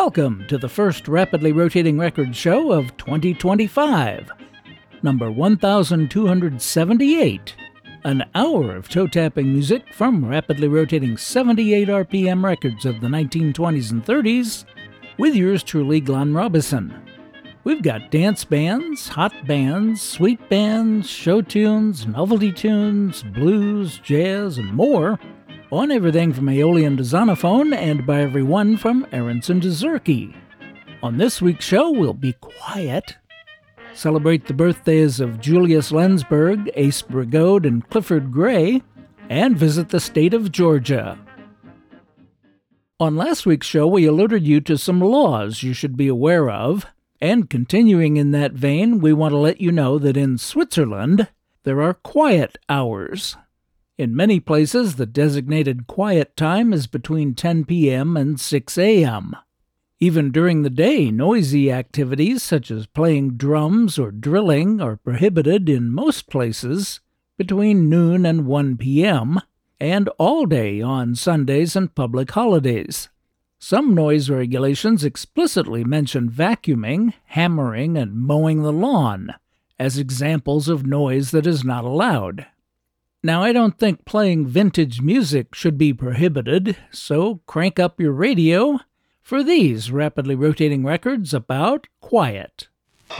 Welcome to the first Rapidly Rotating Records show of 2025, number 1278, an hour of toe-tapping music from rapidly rotating 78 RPM records of the 1920s and 30s, with yours truly, Glenn Robison. We've got dance bands, hot bands, sweet bands, show tunes, novelty tunes, blues, jazz, and more, on everything from Aeolian to Zonophone, and by everyone from Aronson to Zurke. On this week's show, we'll be quiet, celebrate the birthdays of Julius Lensberg, Ace Brigode, and Clifford Gray, and visit the state of Georgia. On last week's show, we alerted you to some laws you should be aware of, and continuing in that vein, we want to let you know that in Switzerland, there are quiet hours. In many places, the designated quiet time is between 10 p.m. and 6 a.m. Even during the day, noisy activities such as playing drums or drilling are prohibited in most places between noon and 1 p.m., and all day on Sundays and public holidays. Some noise regulations explicitly mention vacuuming, hammering, and mowing the lawn as examples of noise that is not allowed. Now, I don't think playing vintage music should be prohibited, so crank up your radio for these rapidly rotating records about quiet.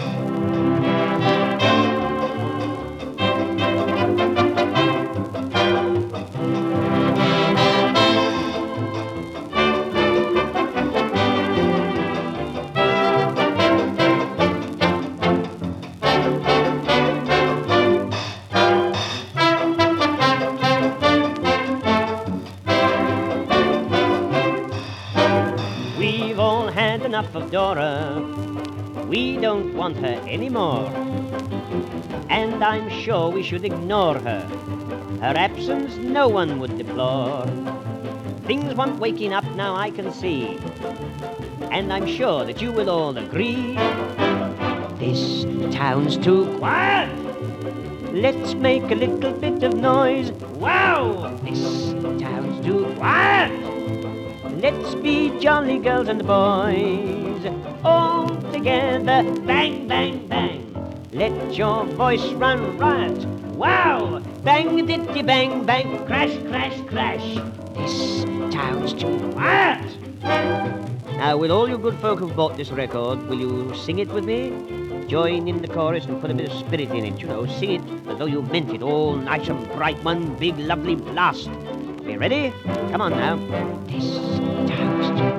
Enough of Dora, we don't want her anymore, and I'm sure we should ignore her. Her absence no one would deplore. Things want waking up now, I can see, and I'm sure that you will all agree. This town's too quiet. Let's make a little bit of noise. Wow! This town's too quiet. Let's be jolly girls and boys, all together, bang, bang, bang. Let your voice run riot. Wow! Bang, ditty, bang, bang, crash, crash, crash. This town's too quiet. Now, with all you good folk who've bought this record, will you sing it with me? Join in the chorus and put a bit of spirit in it, you know. Sing it as though you meant it, all nice and bright, one big lovely blast. Are you ready? Come on now. This town's too.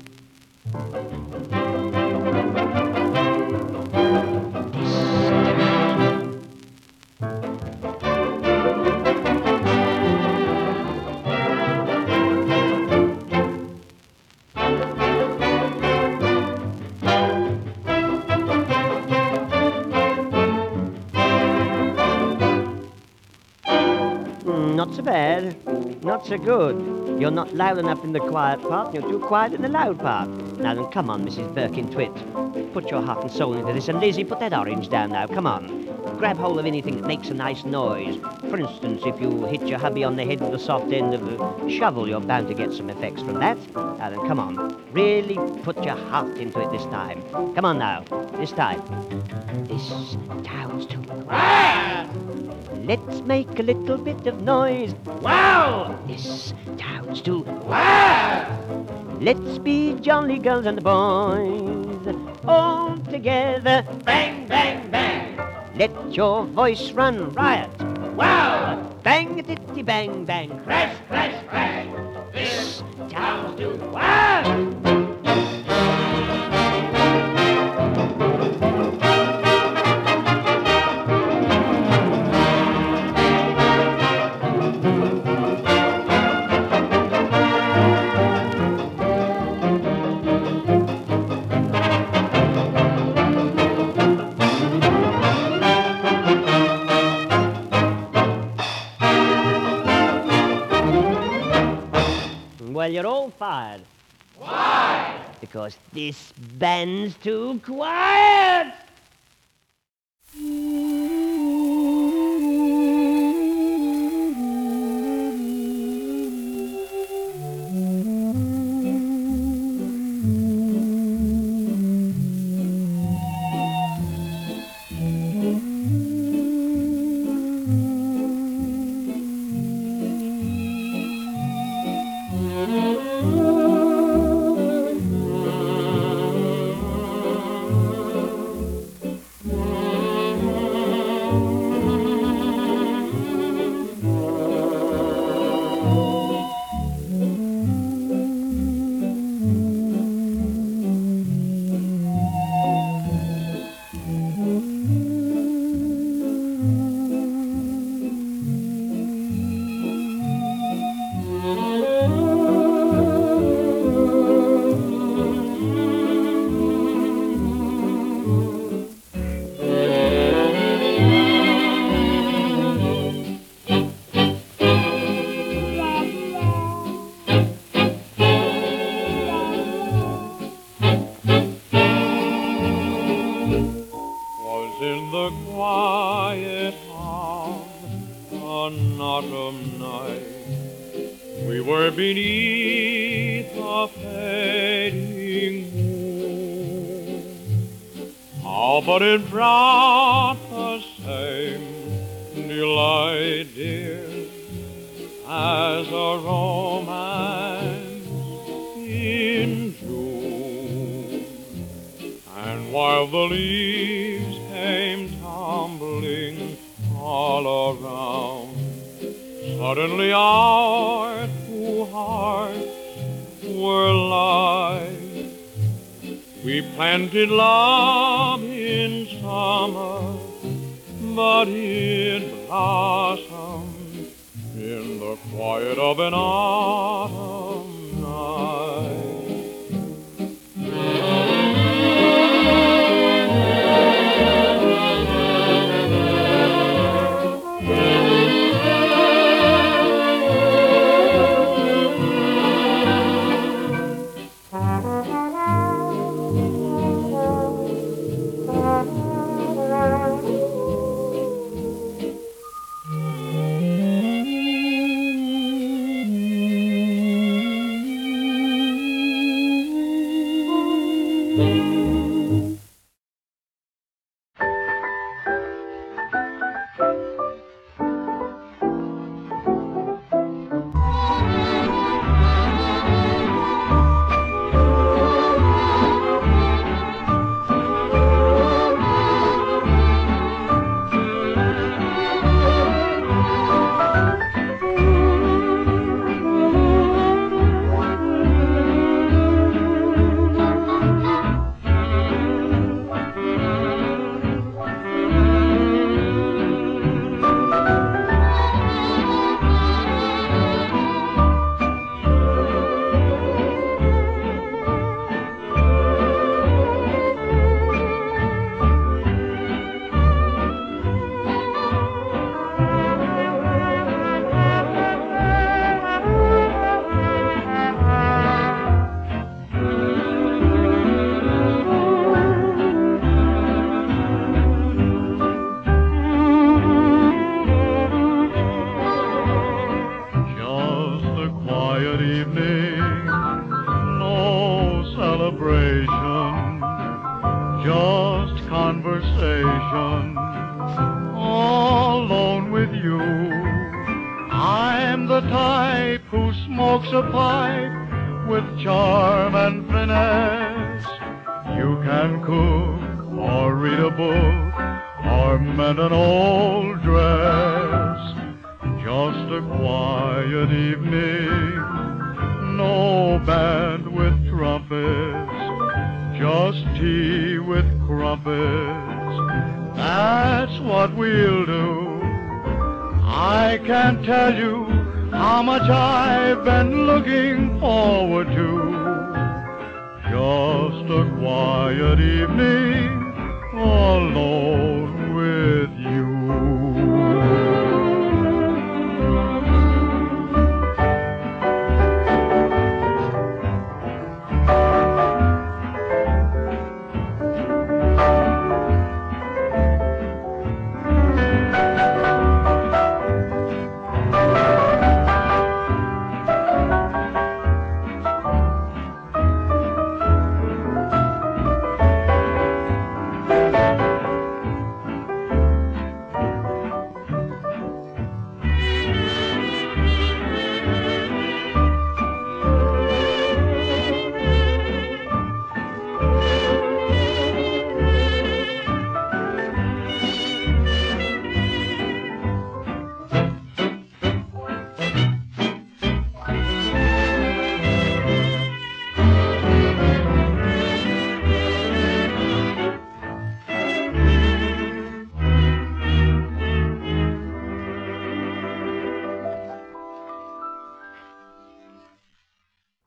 Not so bad, not so good. You're not loud enough in the quiet part, you're too quiet in the loud part. Now then, come on, Mrs. Birkin-Twit. Put your heart and soul into this, and Lizzie, put that orange down now, come on. Grab hold of anything that makes a nice noise. For instance, if you hit your hubby on the head with the soft end of the shovel, you're bound to get some effects from that. Now then, come on. Really put your heart into it this time. Come on now, this time. This town's too quiet. Let's make a little bit of noise. Wow! This town's too quiet. Let's be jolly girls and boys, all together, bang, bang, bang. Let your voice run riot. Wow! Bang, ditty, bang, bang, crash, crash, crash. This town's too quiet. Well, you're all fired. Why? Because this band's too quiet. In the quiet of an autumn night, we were beneath a fading moon. Oh, but it brought the same delight, dear, as a romance in June. And while the leaves came tumbling all around, suddenly our two hearts were light. We planted love in summer, but it blossomed in the quiet of an autumn night. Just conversation, alone with you. I'm the type who smokes a pipe with charm and finesse. You can cook or read a book or mend an old dress. Just a quiet evening, no band with trumpets, just tea with crumpets. That's what we'll do. I can't tell you how much I've been looking forward to. Just a quiet evening alone with you.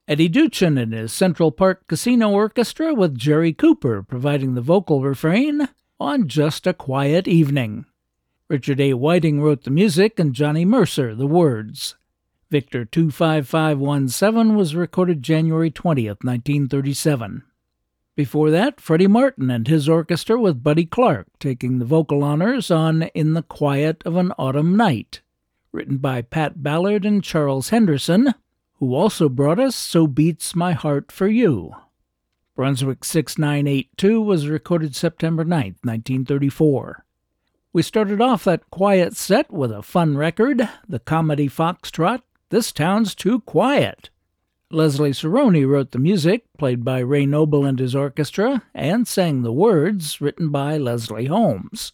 Eddie Duchin and his Central Park Casino Orchestra with Jerry Cooper providing the vocal refrain on Just a Quiet Evening. Richard A. Whiting wrote the music and Johnny Mercer the words. Victor 25517 was recorded January 20th, 1937. Before that, Freddie Martin and his orchestra with Buddy Clark taking the vocal honors on In the Quiet of an Autumn Night, written by Pat Ballard and Charles Henderson, who also brought us So Beats My Heart for You. Brunswick 6982 was recorded September 9th, 1934. We started off that quiet set with a fun record, the comedy foxtrot, This Town's Too Quiet. Leslie Cerrone wrote the music, played by Ray Noble and his orchestra, and sang the words, written by Leslie Holmes.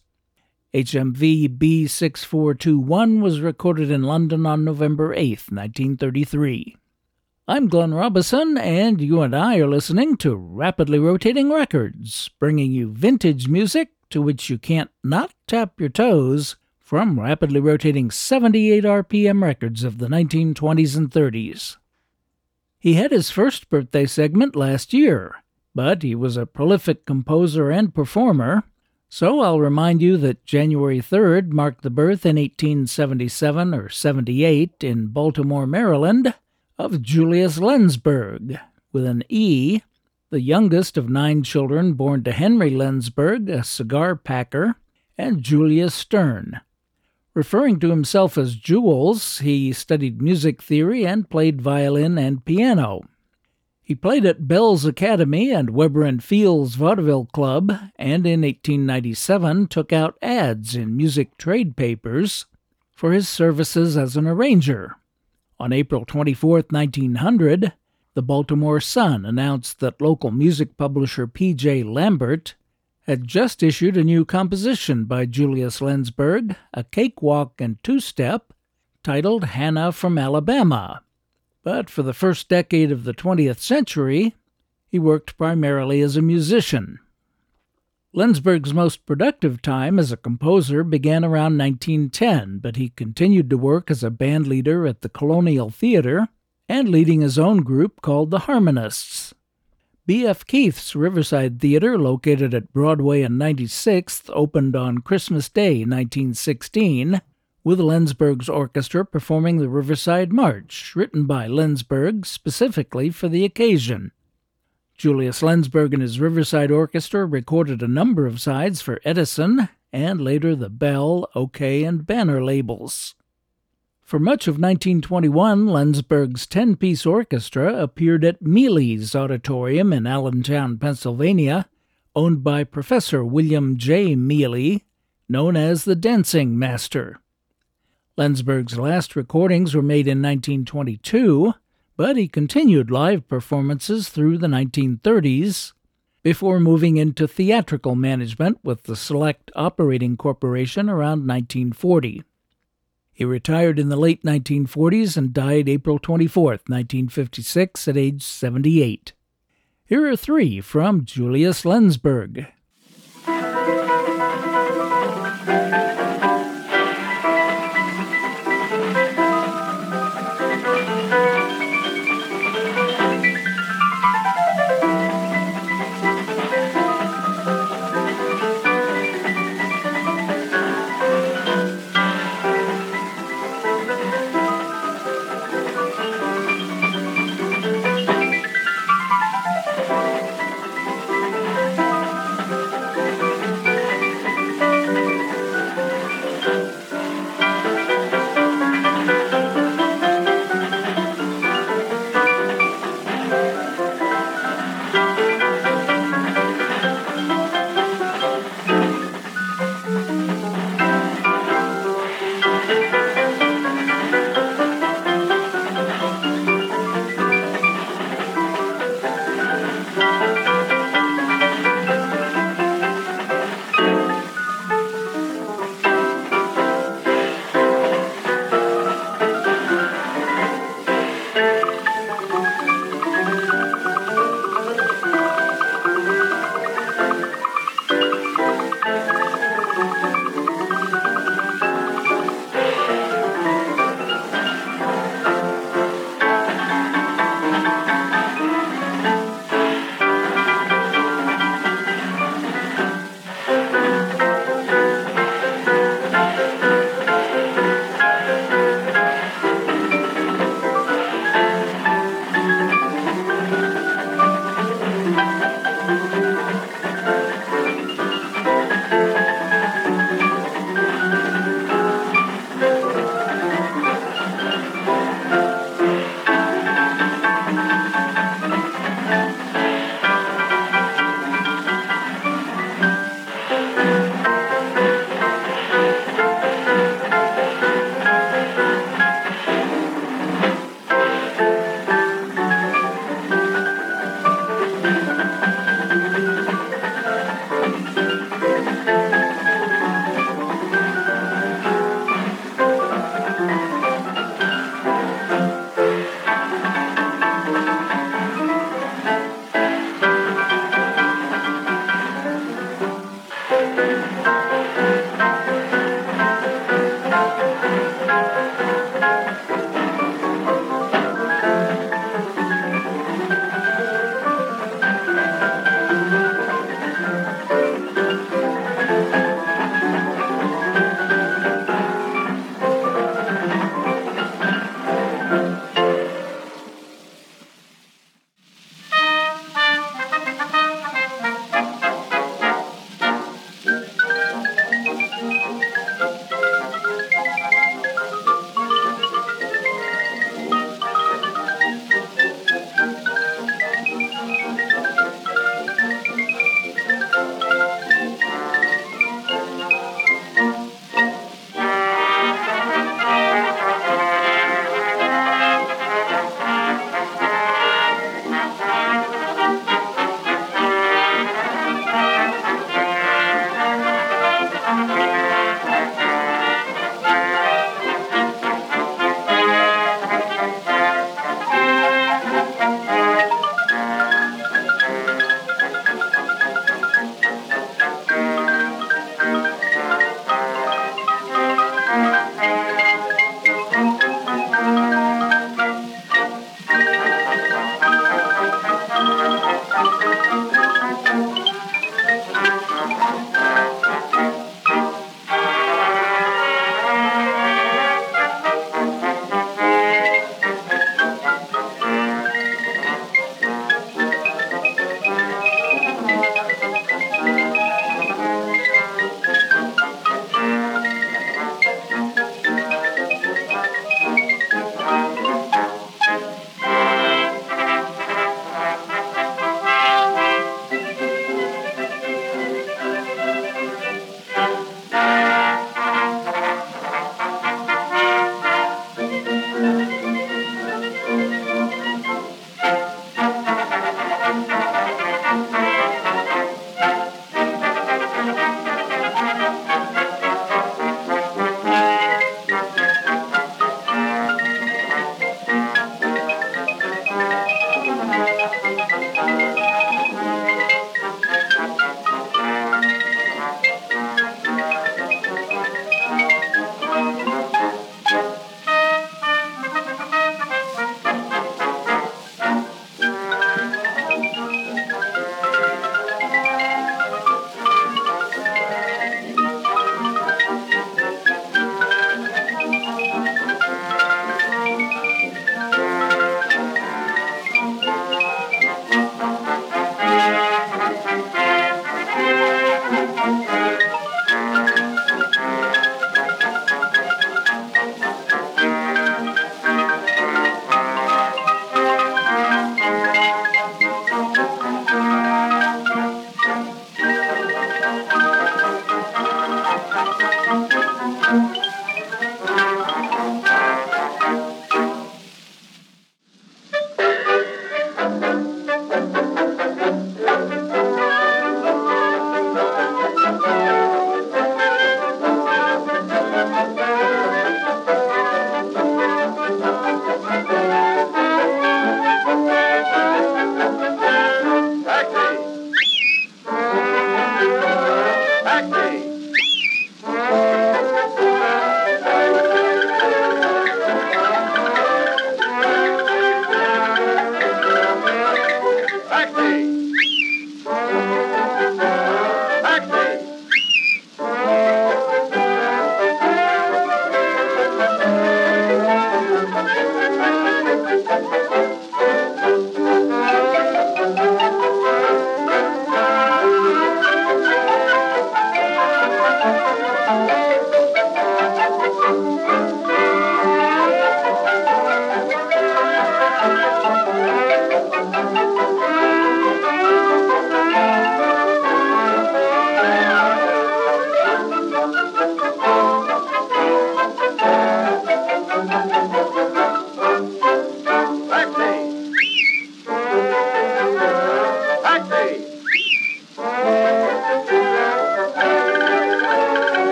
HMV B6421 was recorded in London on November 8th, 1933. I'm Glenn Robison, and you and I are listening to Rapidly Rotating Records, bringing you vintage music to which you can't not tap your toes from rapidly rotating 78 RPM records of the 1920s and 30s. He had his first birthday segment last year, but he was a prolific composer and performer, so I'll remind you that January 3rd marked the birth in 1877 or 78 in Baltimore, Maryland, of Julius Lensberg, with an E, the youngest of 9 children born to Henry Lensberg, a cigar packer, and Julia Stern. Referring to himself as Jules, he studied music theory and played violin and piano. He played at Bell's Academy and Weber and Fields Vaudeville Club, and in 1897 took out ads in music trade papers for his services as an arranger. On April 24, 1900, the Baltimore Sun announced that local music publisher P.J. Lambert had just issued a new composition by Julius Lensberg, a cakewalk and two-step, titled Hannah from Alabama. But for the first decade of the 20th century, he worked primarily as a musician. Lensberg's most productive time as a composer began around 1910, but he continued to work as a band leader at the Colonial Theater and leading his own group called the Harmonists. B.F. Keith's Riverside Theater, located at Broadway and 96th, opened on Christmas Day, 1916, with Lensberg's orchestra performing the Riverside March, written by Lensberg specifically for the occasion. Julius Lensberg and his Riverside Orchestra recorded a number of sides for Edison and later the Bell, OK, and Banner labels. For much of 1921, Lensberg's 10-piece orchestra appeared at Mealy's Auditorium in Allentown, Pennsylvania, owned by Professor William J. Mealy, known as the Dancing Master. Lensberg's last recordings were made in 1922, but he continued live performances through the 1930s, before moving into theatrical management with the Select Operating Corporation around 1940. He retired in the late 1940s and died April 24, 1956, at age 78. Here are 3 from Julius Lensberg.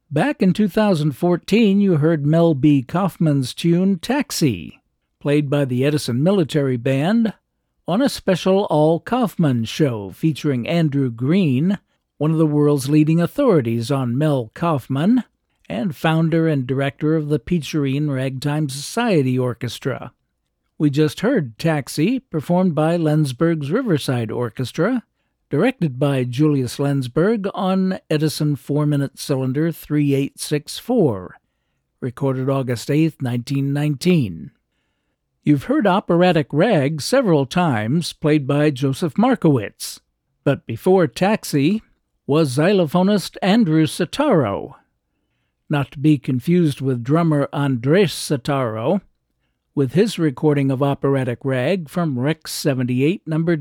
Back in 2014, you heard Mel B. Kaufman's tune Taxi, played by the Edison Military Band on a special All Kaufman show featuring Andrew Green, one of the world's leading authorities on Mel Kaufman, and founder and director of the Peacherine Ragtime Society Orchestra. We just heard Taxi, performed by Lenzberg's Riverside Orchestra, directed by Julius Lenzberg on Edison 4-minute cylinder 3864, recorded August 8, 1919. You've heard Operatic Rag several times, played by Joseph Markowitz, but before Taxi was xylophonist Andrew Sitaro, not to be confused with drummer Andres Sitaro, with his recording of Operatic Rag from Rex 78 number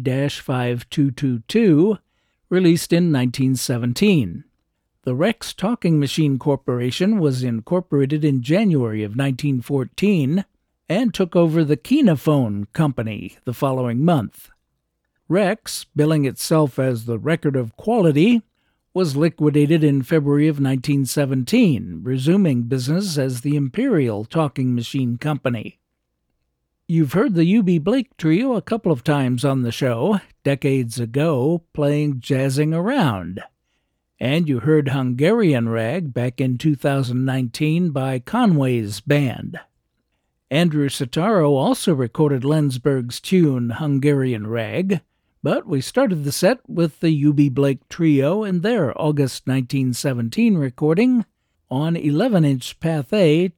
D-5222, released in 1917. The Rex Talking Machine Corporation was incorporated in January of 1914 and took over the Kinophone Company the following month. Rex, billing itself as the Record of Quality, was liquidated in February of 1917, resuming business as the Imperial Talking Machine Company. You've heard the U.B. Blake Trio a couple of times on the show, decades ago, playing Jazzing Around. And you heard Hungarian Rag back in 2019 by Conway's Band. Andrew Sitaro also recorded Lenzberg's tune Hungarian Rag, but we started the set with the U.B. Blake Trio and their August 1917 recording on 11-inch Pathé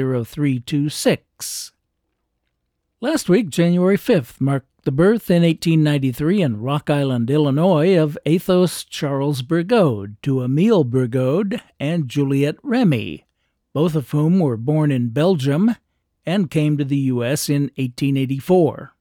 20326. Last week, January 5th, marked the birth in 1893 in Rock Island, Illinois, of Athos Charles Burgode to Emile Burgode and Juliette Remy, both of whom were born in Belgium and came to the U.S. in 1884.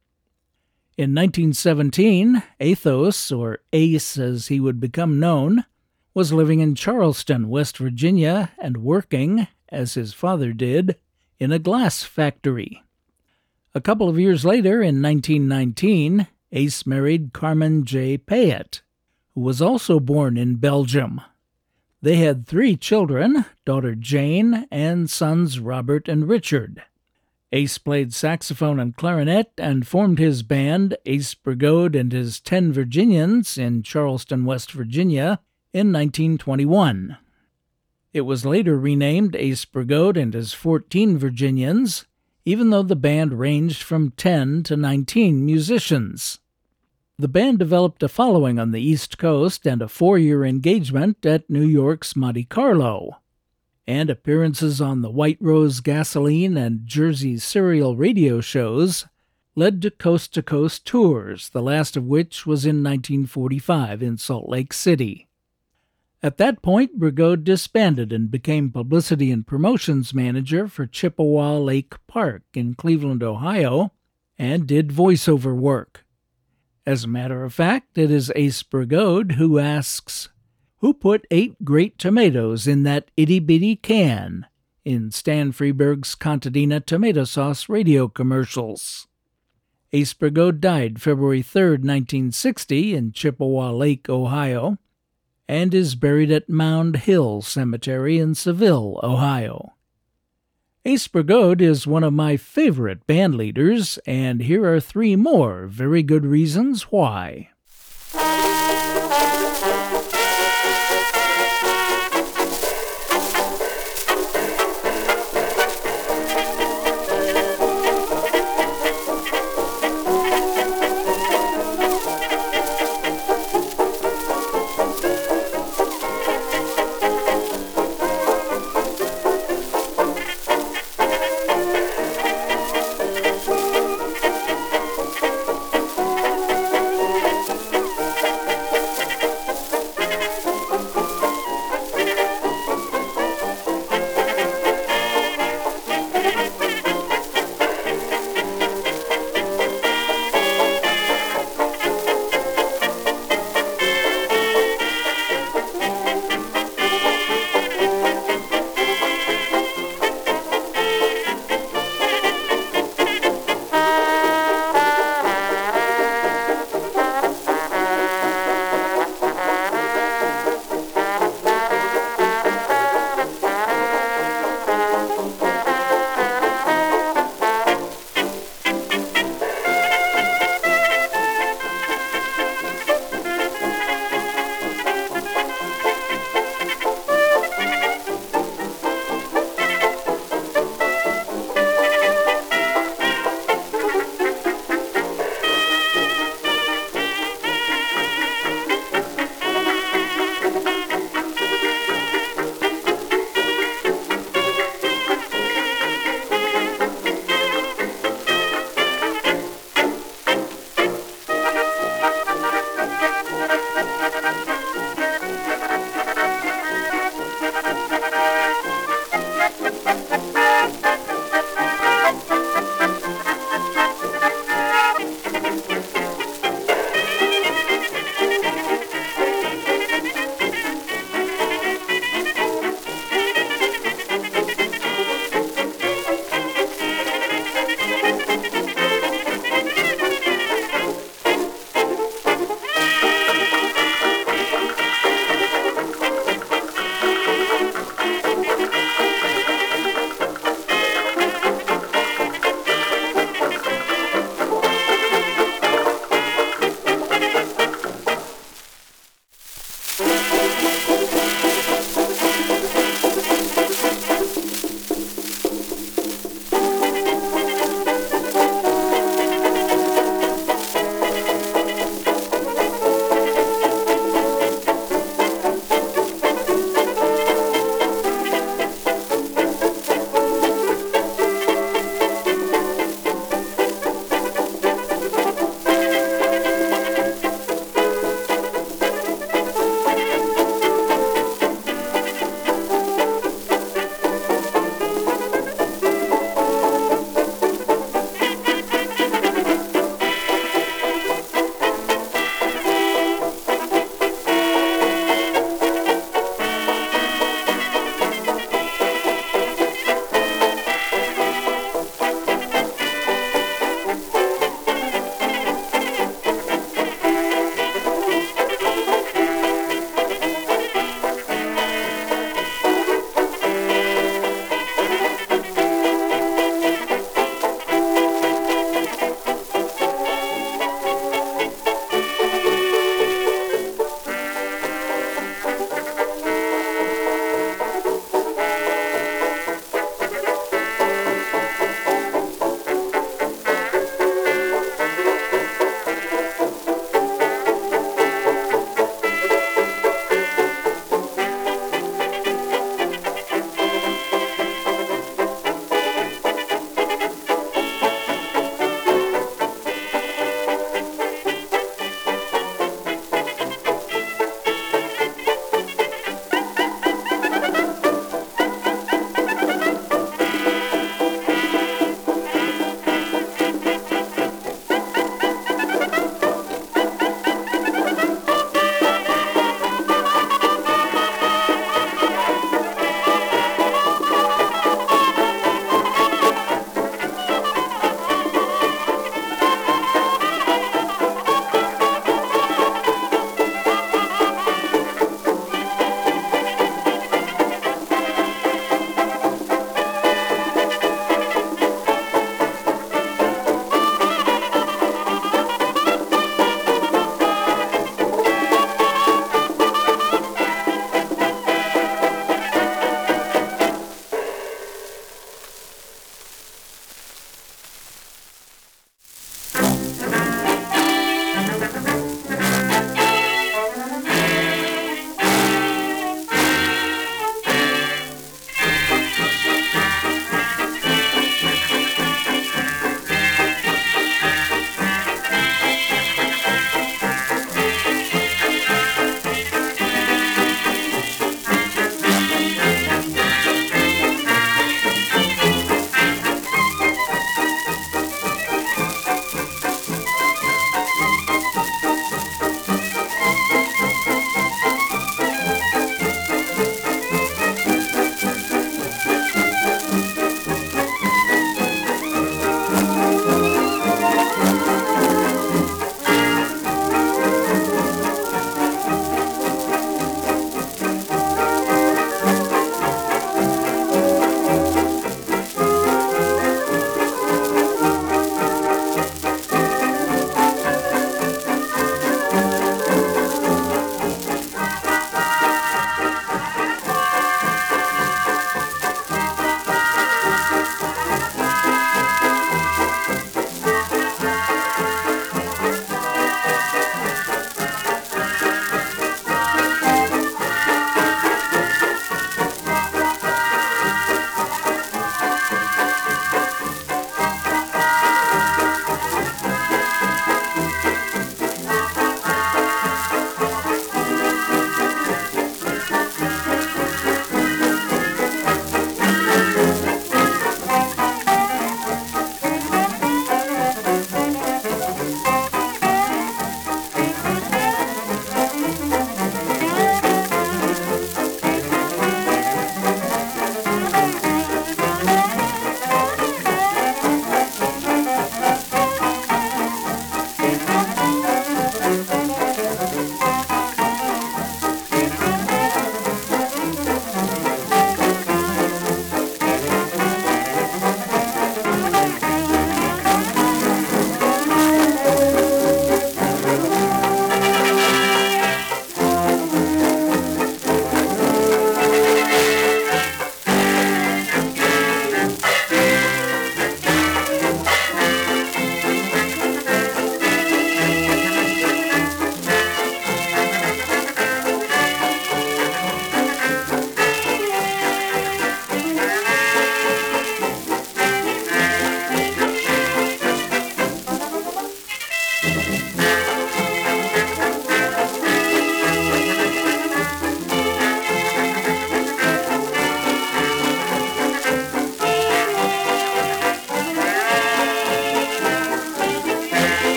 In 1917, Athos, or Ace as he would become known, was living in Charleston, West Virginia, and working, as his father did, in a glass factory. A couple of years later, in 1919, Ace married Carmen J. Payette, who was also born in Belgium. They had 3 children, daughter Jane and sons Robert and Richard. Ace played saxophone and clarinet and formed his band, Ace Burgode and his 10 Virginians, in Charleston, West Virginia, in 1921. It was later renamed Ace Burgode and his 14 Virginians, even though the band ranged from 10 to 19 musicians. The band developed a following on the East Coast and a 4-year engagement at New York's Monte Carlo, and appearances on the White Rose Gasoline and Jersey Serial radio shows led to coast-to-coast tours, the last of which was in 1945 in Salt Lake City. At that point, Burgode disbanded and became publicity and promotions manager for Chippewa Lake Park in Cleveland, Ohio, and did voiceover work. As a matter of fact, it is Ace Burgode who asks, "Who put 8 great tomatoes in that itty-bitty can?" in Stan Freberg's Contadina tomato sauce radio commercials. Ace Burgode died February 3, 1960, in Chippewa Lake, Ohio, and is buried at Mound Hill Cemetery in Seville, Ohio. Ace Burgode is one of my favorite band leaders, and here are 3 more very good reasons why.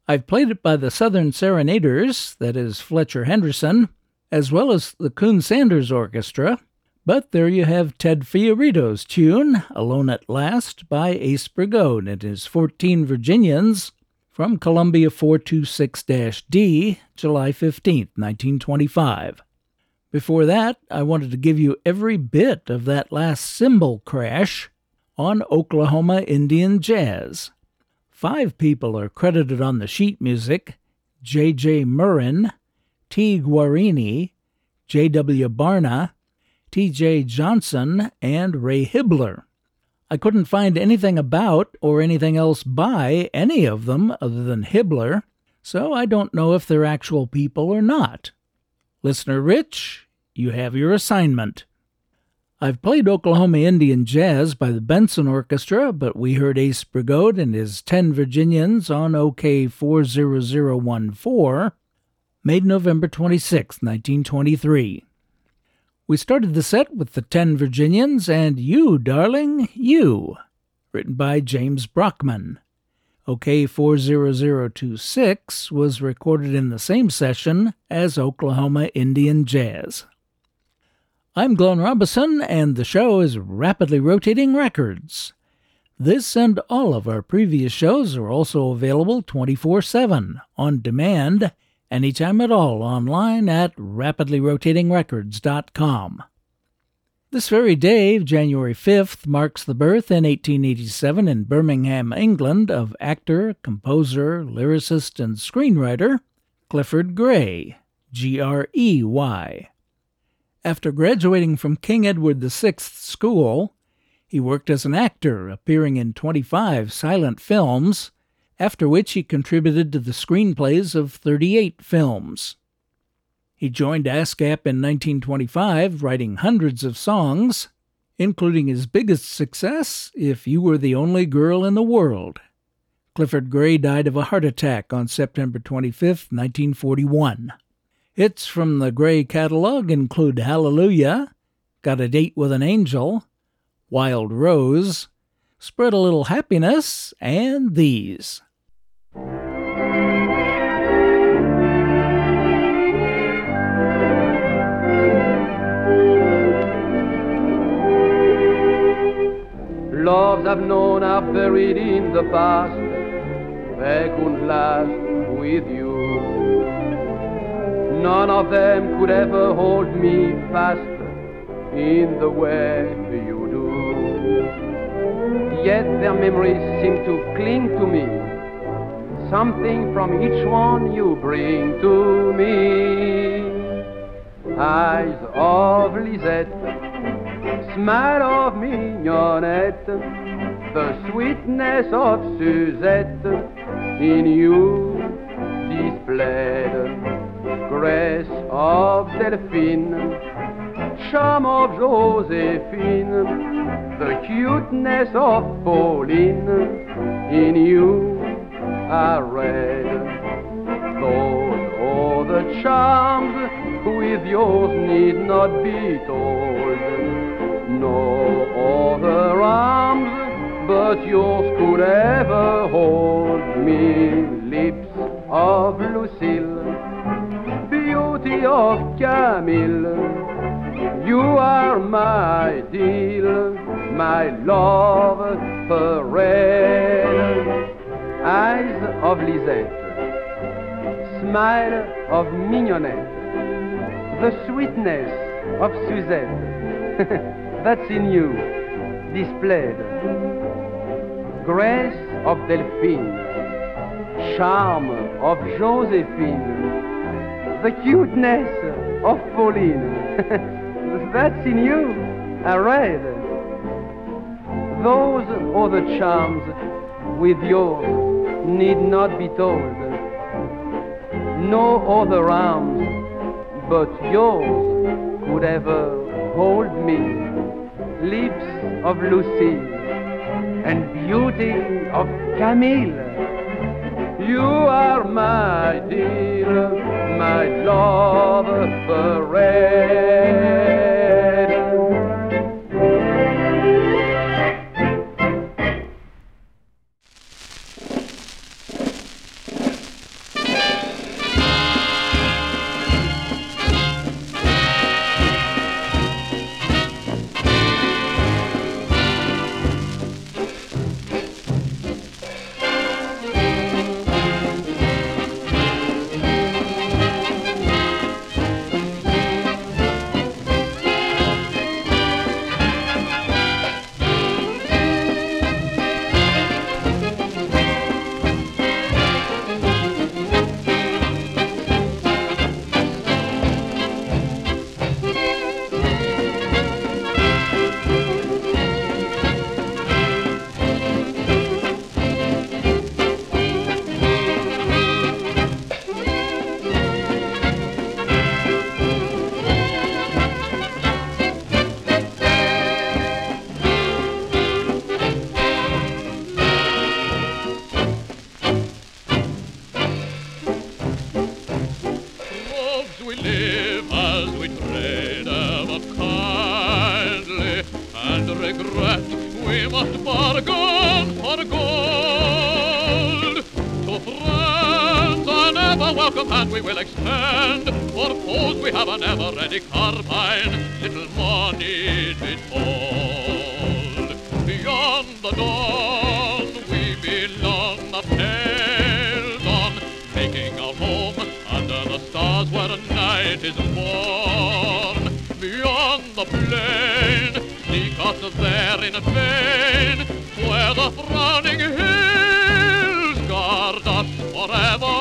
I've played it by the Southern Serenaders, that is Fletcher Henderson, as well as the Coon Sanders Orchestra, but there you have Ted Fiorito's tune, Alone at Last, by Ace Brigode and his 14 Virginians, from Columbia 426-D, July 15, 1925. Before that, I wanted to give you every bit of that last cymbal crash on Oklahoma Indian Jazz. 5 people are credited on the sheet music: J.J. Murrin, T. Guarini, J.W. Barna, T.J. Johnson, and Ray Hibbler. I couldn't find anything about or anything else by any of them other than Hibbler, so I don't know if they're actual people or not. Listener Rich, you have your assignment. I've played Oklahoma Indian Jazz by the Benson Orchestra, but we heard Ace Brigode and his 10 Virginians on OK 40014, made November 26, 1923. We started the set with the 10 Virginians and You, Darling, You, written by James Brockman. OK 40026 was recorded in the same session as Oklahoma Indian Jazz. I'm Glenn Robison, and the show is Rapidly Rotating Records. This and all of our previous shows are also available 24/7 on demand, anytime at all online at rapidlyrotatingrecords.com. This very day, January 5th, marks the birth in 1887 in Birmingham, England, of actor, composer, lyricist, and screenwriter Clifford Gray, Grey. After graduating from King Edward VI School, he worked as an actor, appearing in 25 silent films, after which he contributed to the screenplays of 38 films. He joined ASCAP in 1925, writing hundreds of songs, including his biggest success, If You Were the Only Girl in the World. Clifford Gray died of a heart attack on September 25, 1941. Hits from the Gray catalog include Hallelujah, Got a Date with an Angel, Wild Rose, Spread a Little Happiness, and these. Loves I've known are buried in the past, they couldn't last with you. None of them could ever hold me fast in the way you do. Yet their memories seem to cling to me, something from each one you bring to me. Eyes of Lisette, smile of Mignonette, the sweetness of Suzette in you displayed. Grace of Delphine, charm of Josephine, the cuteness of Pauline in you I read. Those other charms with yours need not be told. No other arms but yours could ever hold me. Lips of Lucille, beauty of Camille, you are my deal, my love forever. Eyes of Lisette, smile of Mignonette, the sweetness of Suzette, that's in you displayed. Grace of Delphine, charm of Josephine, the cuteness of Pauline, that's in you, I read. Those other charms with yours need not be told. No other arms but yours could ever hold me. Lips of Lucille and beauty of Camille, you are my dear, my love forever. must bargain for gold. To friends an ever welcome hand we will extend, for foes we have an ever ready carbine, little money be told. Beyond the dawn we belong, the pale dawn, making our home under the stars where night is born. Beyond the plain, seek us there in vain, where the frowning hills guard us forever.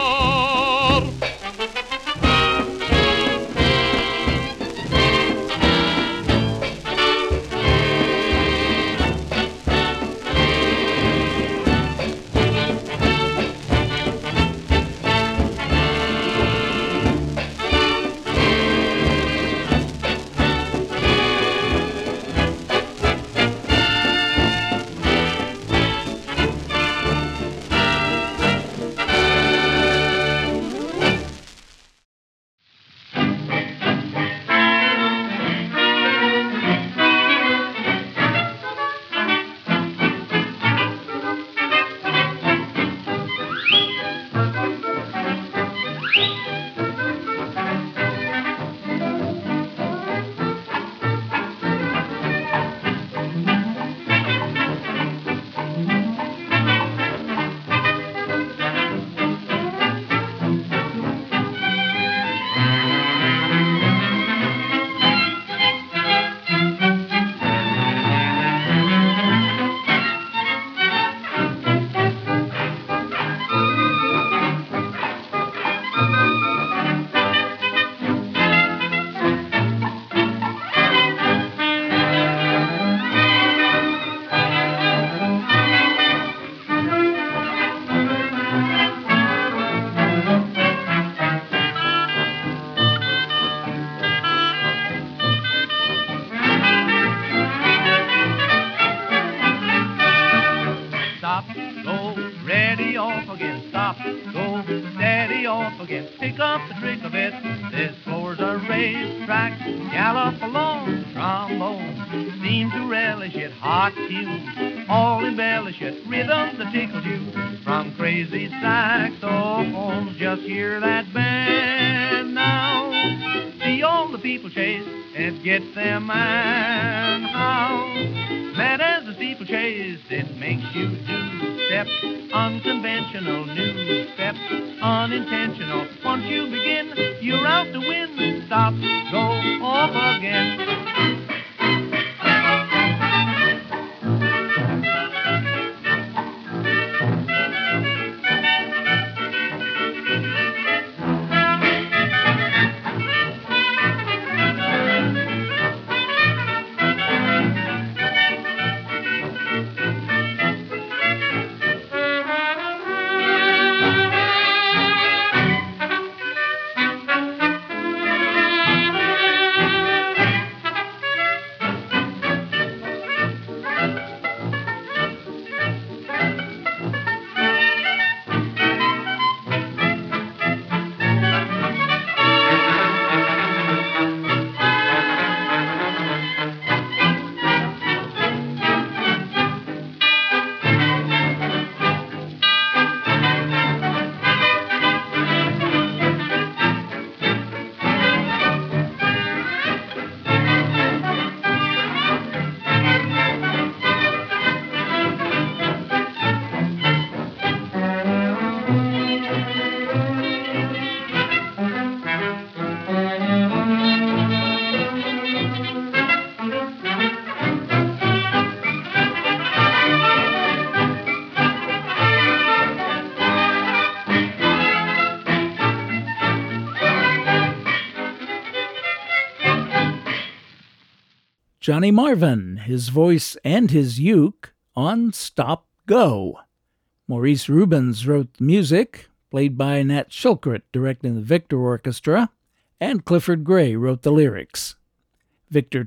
Johnny Marvin, his voice and his uke on Stop Go. Maurice Rubens wrote the music, played by Nat Shilkret directing the Victor Orchestra, and Clifford Gray wrote the lyrics. Victor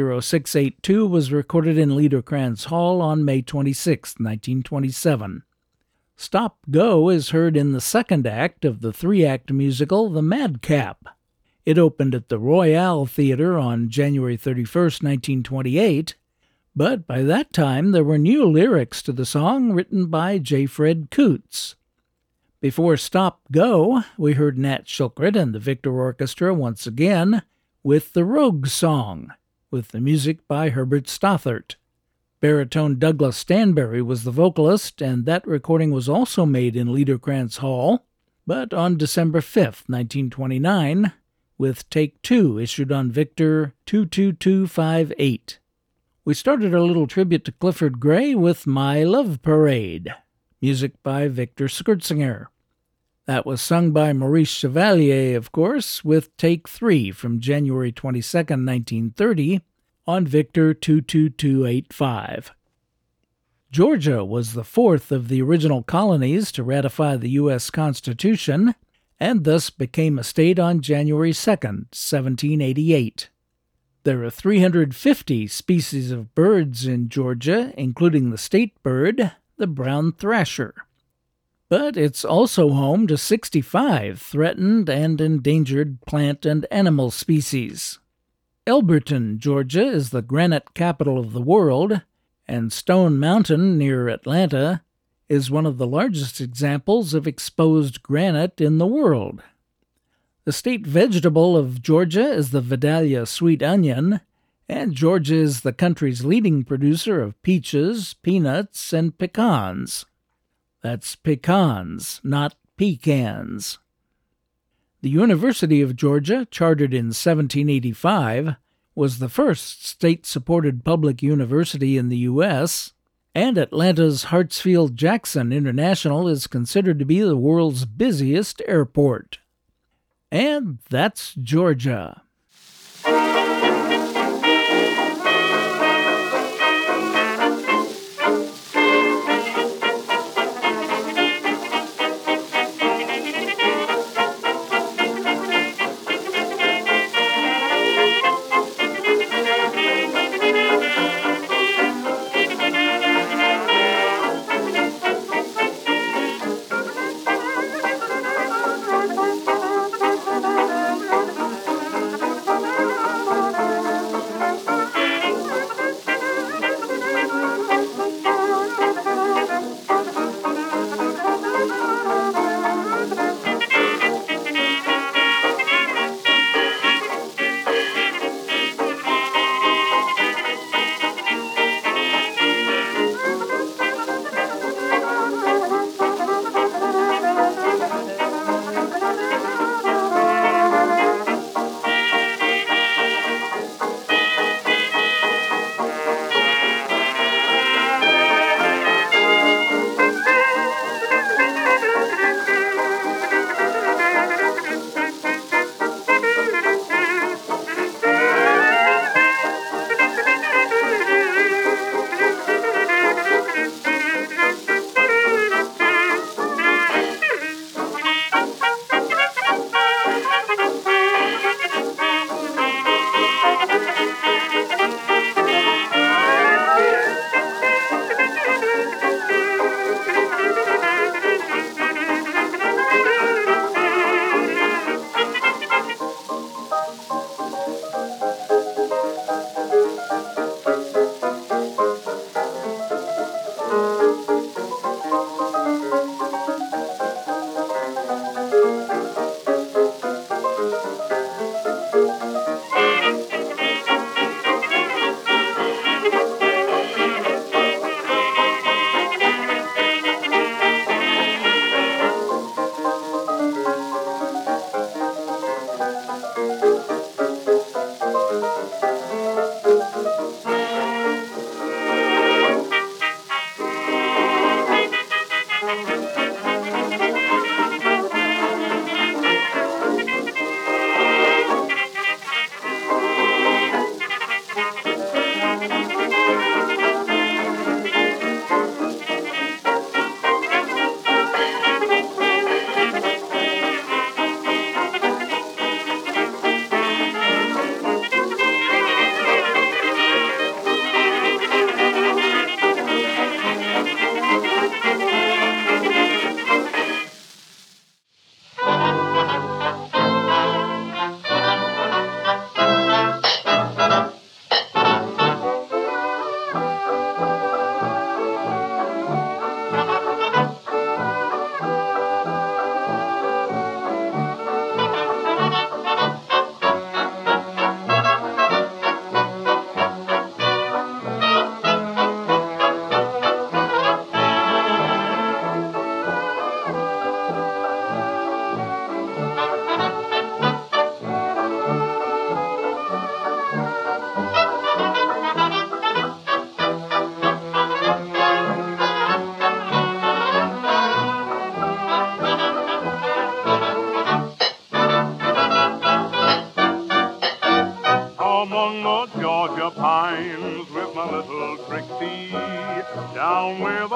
20682 was recorded in Liederkranz Hall on May 26, 1927. Stop Go is heard in the second act of the three-act musical The Madcap. It opened at the Royale Theatre on January 31, 1928, But by that time, there were new lyrics to the song written by J. Fred Coots. Before Stop Go, we heard Nat Shilkret and the Victor Orchestra once again with the Rogue Song, with the music by Herbert Stothart. Baritone Douglas Stanbury was the vocalist, and that recording was also made in Liederkranz Hall, but on December 5th, 1929, with Take 2 issued on Victor 22258. We started our little tribute to Clifford Gray with My Love Parade, music by Victor Schertzinger. That was sung by Maurice Chevalier, of course, with Take 3 from January 22, 1930, on Victor 22285. Georgia was the fourth of the original colonies to ratify the U.S. Constitution, and thus became a state on January 2, 1788. There are 350 species of birds in Georgia, including the state bird, the brown thrasher. But it's also home to 65 threatened and endangered plant and animal species. Elberton, Georgia, is the granite capital of the world, and Stone Mountain, near Atlanta, is one of the largest examples of exposed granite in the world. The state vegetable of Georgia is the Vidalia sweet onion, and Georgia is the country's leading producer of peaches, peanuts, and pecans. That's pecans, not pecans. The University of Georgia, chartered in 1785, was the first state-supported public university in the U.S., and Atlanta's Hartsfield-Jackson International is considered to be the world's busiest airport. And that's Georgia.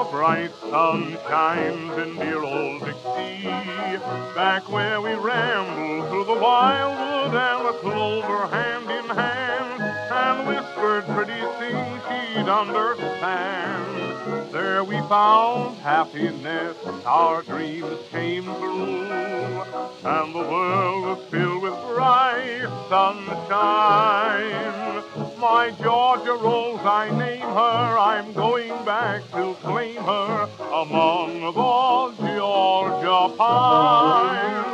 bright sun shines in dear old Dixie, back where we rambled through the wildwood and the clover hand in hand, and whispered pretty things she'd understand. There we found happiness, our dreams came true, and the world was filled with bright sunshine. My Georgia Rose, I name her, I'm going back to claim her among the Georgia pines.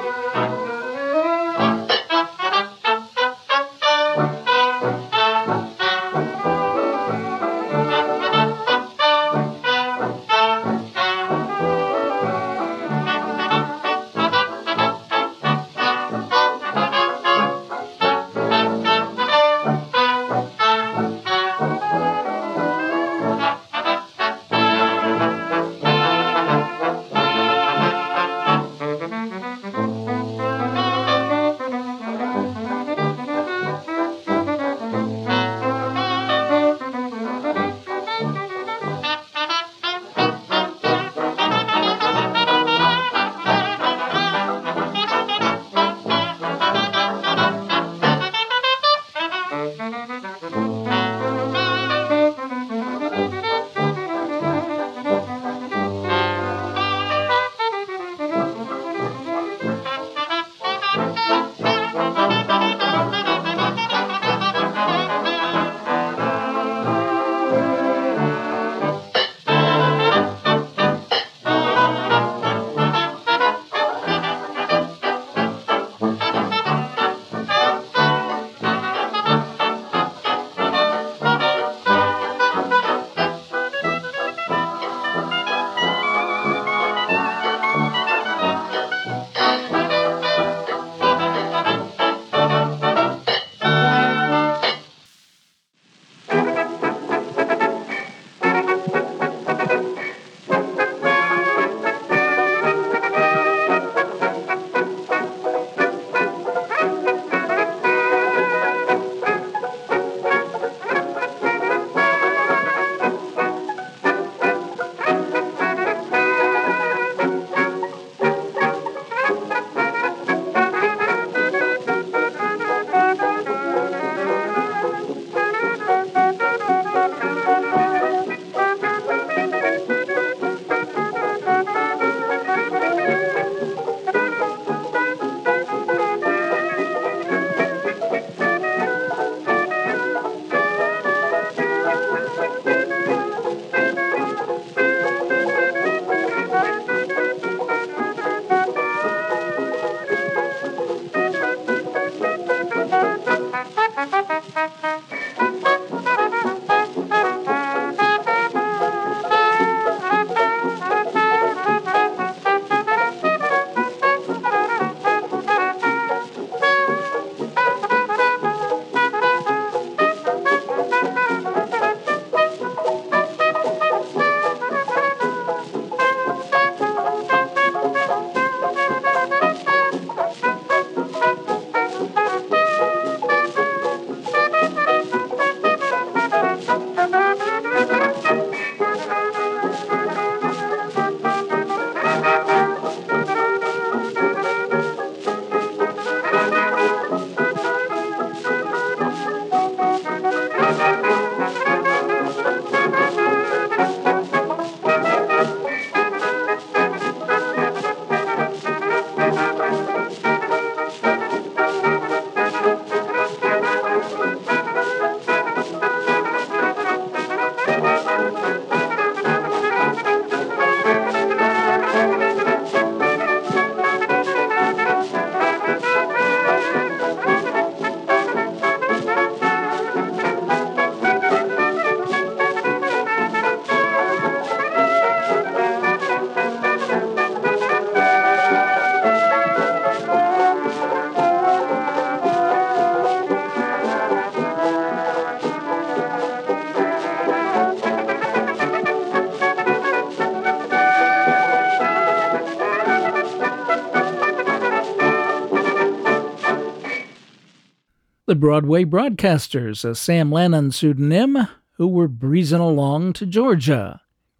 The Broadway Broadcasters, a Sam Lennon pseudonym, who were breezing along to Georgia.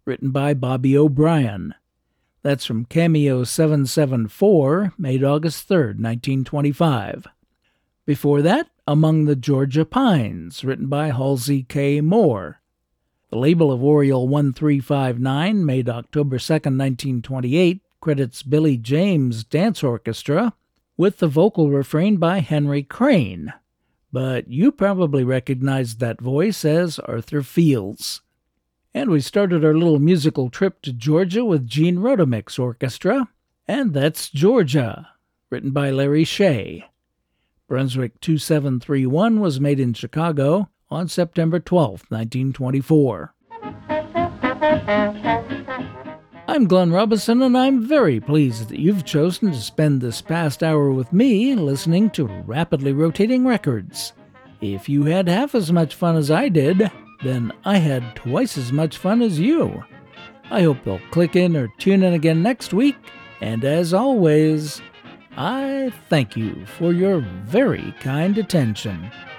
written by Bobby O'Brien. That's from Cameo 774, made August 3rd, 1925. Before that, Among the Georgia Pines, written by Halsey K. Moore. The Label of Oriole 1359, made October 2nd, 1928, credits Billy James Dance Orchestra, with the vocal refrain by Henry Crane. But you probably recognized that voice as Arthur Fields. And we started our little musical trip to Georgia with Gene Rodamix Orchestra, and that's Georgia, written by Larry Shea. Brunswick 2731 was made in Chicago on September 12, 1924. I'm Glenn Robison, and I'm very pleased that you've chosen to spend this past hour with me listening to Rapidly Rotating Records. If you had half as much fun as I did, then I had twice as much fun as you. I hope you'll click in or tune in again next week, and as always, I thank you for your very kind attention.